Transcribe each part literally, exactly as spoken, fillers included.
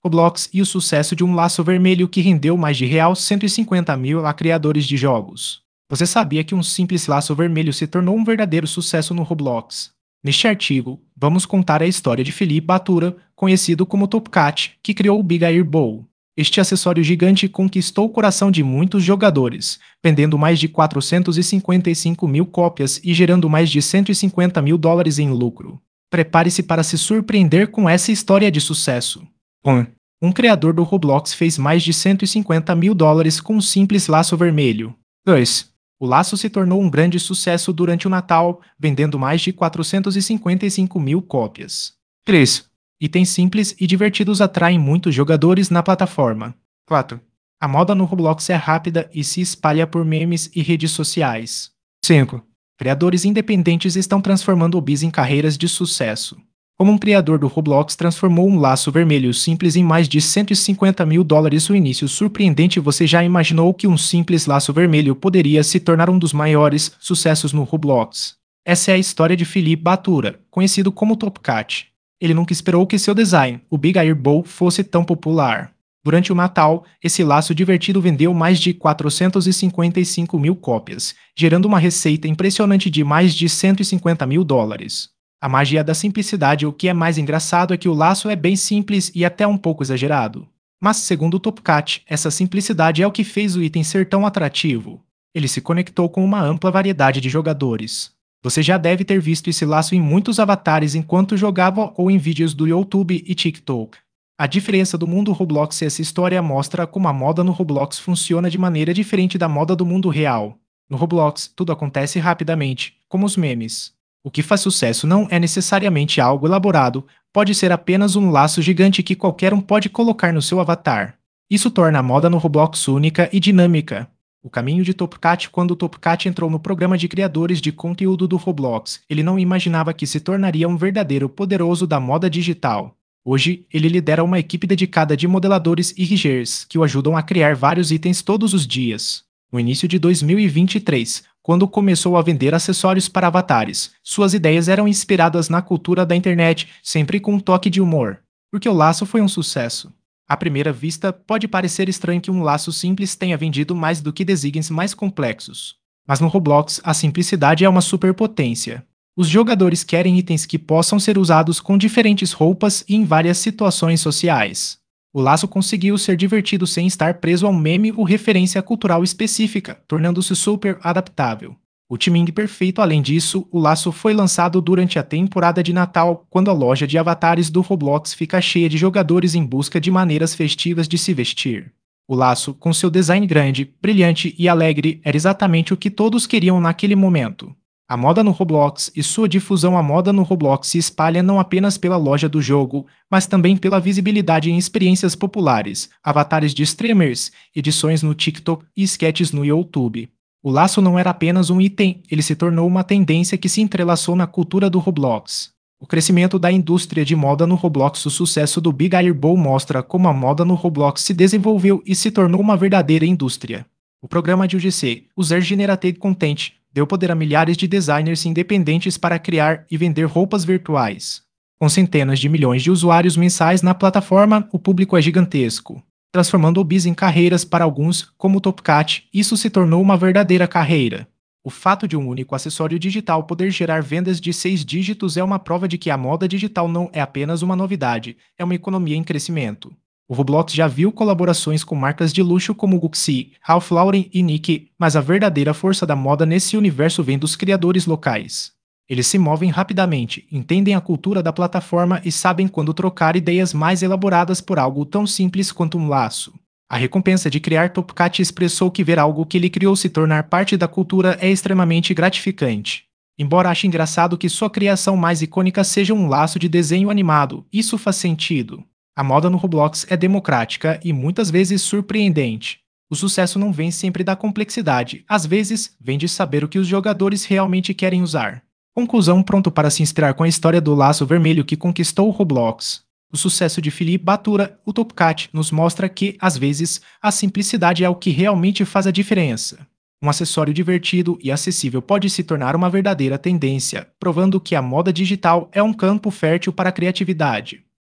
Roblox e o sucesso de um laço vermelho que rendeu mais de real cento e cinquenta mil a criadores de jogos. Você sabia que um simples laço vermelho se tornou um verdadeiro sucesso no Roblox? Neste artigo, vamos contar a história de Felipe Batura, conhecido como Topcat, que criou o Big Air Bow. Este acessório gigante conquistou o coração de muitos jogadores, vendendo mais de quatrocentos e cinquenta e cinco mil cópias e gerando mais de cento e cinquenta mil dólares em lucro. Prepare-se para se surpreender com essa história de sucesso. um. Um criador do Roblox fez mais de cento e cinquenta mil dólares com um simples laço vermelho. dois. O laço se tornou um grande sucesso durante o Natal, vendendo mais de quatrocentos e cinquenta e cinco mil cópias. três. Itens simples e divertidos atraem muitos jogadores na plataforma. quatro. A moda no Roblox é rápida e se espalha por memes e redes sociais. cinco. Criadores independentes estão transformando hobbies em carreiras de sucesso. Como um criador do Roblox transformou um laço vermelho simples em mais de cento e cinquenta mil dólares no início surpreendente, você já imaginou que um simples laço vermelho poderia se tornar um dos maiores sucessos no Roblox? Essa é a história de Felipe Batura, conhecido como Topcat. Ele nunca esperou que seu design, o Big Air Bow, fosse tão popular. Durante o Natal, esse laço divertido vendeu mais de quatrocentos e cinquenta e cinco mil cópias, gerando uma receita impressionante de mais de cento e cinquenta mil dólares. A magia da simplicidade, o que é mais engraçado é que o laço é bem simples e até um pouco exagerado. Mas, segundo o Topcat, essa simplicidade é o que fez o item ser tão atrativo. Ele se conectou com uma ampla variedade de jogadores. Você já deve ter visto esse laço em muitos avatares enquanto jogava ou em vídeos do YouTube e TikTok. A diferença do mundo Roblox e essa história mostra como a moda no Roblox funciona de maneira diferente da moda do mundo real. No Roblox, tudo acontece rapidamente, como os memes. O que faz sucesso não é necessariamente algo elaborado, pode ser apenas um laço gigante que qualquer um pode colocar no seu avatar. Isso torna a moda no Roblox única e dinâmica. O caminho de Topcat. Quando o Topcat entrou no programa de criadores de conteúdo do Roblox, ele não imaginava que se tornaria um verdadeiro poderoso da moda digital. Hoje, ele lidera uma equipe dedicada de modeladores e riggers que o ajudam a criar vários itens todos os dias. No início de dois mil e vinte e três, quando começou a vender acessórios para avatares, suas ideias eram inspiradas na cultura da internet, sempre com um toque de humor. Porque o laço foi um sucesso. À primeira vista, pode parecer estranho que um laço simples tenha vendido mais do que designs mais complexos. Mas no Roblox, a simplicidade é uma superpotência. Os jogadores querem itens que possam ser usados com diferentes roupas e em várias situações sociais. O laço conseguiu ser divertido sem estar preso a um meme ou referência cultural específica, tornando-se super adaptável. O timing perfeito. Além disso, o laço foi lançado durante a temporada de Natal, quando a loja de avatares do Roblox fica cheia de jogadores em busca de maneiras festivas de se vestir. O laço, com seu design grande, brilhante e alegre, era exatamente o que todos queriam naquele momento. A moda no Roblox e sua difusão. A moda no Roblox se espalha não apenas pela loja do jogo, mas também pela visibilidade em experiências populares, avatares de streamers, edições no TikTok e sketches no YouTube. O laço não era apenas um item, ele se tornou uma tendência que se entrelaçou na cultura do Roblox. O crescimento da indústria de moda no Roblox. O sucesso do Big Air Bow mostra como a moda no Roblox se desenvolveu e se tornou uma verdadeira indústria. O programa de U G C, User Generated Content, deu poder a milhares de designers independentes para criar e vender roupas virtuais. Com centenas de milhões de usuários mensais na plataforma, o público é gigantesco. Transformando hobbies em carreiras para alguns, como o Topcat, isso se tornou uma verdadeira carreira. O fato de um único acessório digital poder gerar vendas de seis dígitos é uma prova de que a moda digital não é apenas uma novidade, é uma economia em crescimento. O Roblox já viu colaborações com marcas de luxo como Gucci, Ralph Lauren e Nike, mas a verdadeira força da moda nesse universo vem dos criadores locais. Eles se movem rapidamente, entendem a cultura da plataforma e sabem quando trocar ideias mais elaboradas por algo tão simples quanto um laço. A recompensa de criar Topcat expressou que ver algo que ele criou se tornar parte da cultura é extremamente gratificante. Embora ache engraçado que sua criação mais icônica seja um laço de desenho animado, isso faz sentido. A moda no Roblox é democrática e muitas vezes surpreendente. O sucesso não vem sempre da complexidade, às vezes vem de saber o que os jogadores realmente querem usar. Conclusão. Pronto para se inspirar com a história do laço vermelho que conquistou o Roblox? O sucesso de Felipe Batura, o Topcat, nos mostra que, às vezes, a simplicidade é o que realmente faz a diferença. Um acessório divertido e acessível pode se tornar uma verdadeira tendência, provando que a moda digital é um campo fértil para a criatividade.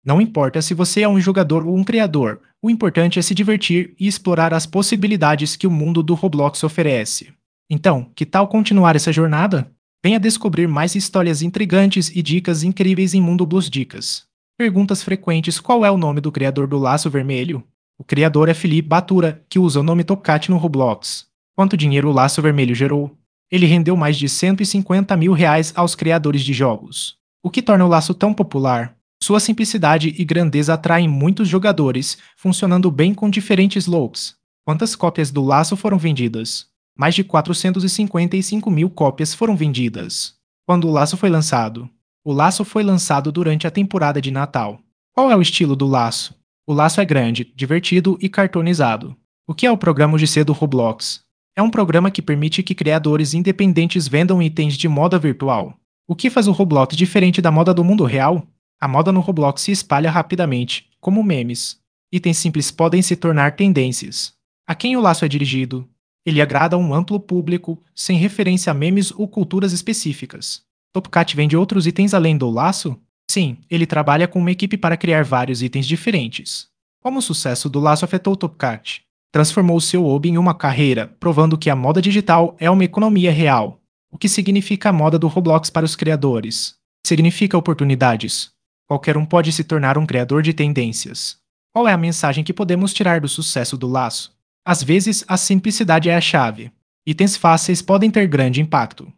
Não importa se você é um jogador ou um criador, o importante é se divertir e explorar as possibilidades que o mundo do Roblox oferece. Então, que tal continuar essa jornada? Venha descobrir mais histórias intrigantes e dicas incríveis em Mundo Blues Dicas. Perguntas frequentes: qual é o nome do criador do laço vermelho? O criador é Felipe Batura, que usa o nome Topcat no Roblox. Quanto dinheiro o laço vermelho gerou? Ele rendeu mais de cento e cinquenta mil reais aos criadores de jogos. O que torna o laço tão popular? Sua simplicidade e grandeza atraem muitos jogadores, funcionando bem com diferentes looks. Quantas cópias do laço foram vendidas? Mais de quatrocentos e cinquenta e cinco mil cópias foram vendidas. Quando o laço foi lançado? O laço foi lançado durante a temporada de Natal. Qual é o estilo do laço? O laço é grande, divertido e cartoonizado. O que é o programa G C do Roblox? É um programa que permite que criadores independentes vendam itens de moda virtual. O que faz o Roblox diferente da moda do mundo real? A moda no Roblox se espalha rapidamente, como memes. Itens simples podem se tornar tendências. A quem o laço é dirigido? Ele agrada a um amplo público, sem referência a memes ou culturas específicas. Topcat vende outros itens além do laço? Sim, ele trabalha com uma equipe para criar vários itens diferentes. Como o sucesso do laço afetou o Topcat? Transformou seu hobby em uma carreira, provando que a moda digital é uma economia real. O que significa a moda do Roblox para os criadores? Significa oportunidades. Qualquer um pode se tornar um criador de tendências. Qual é a mensagem que podemos tirar do sucesso do laço? Às vezes, a simplicidade é a chave. Itens fáceis podem ter grande impacto.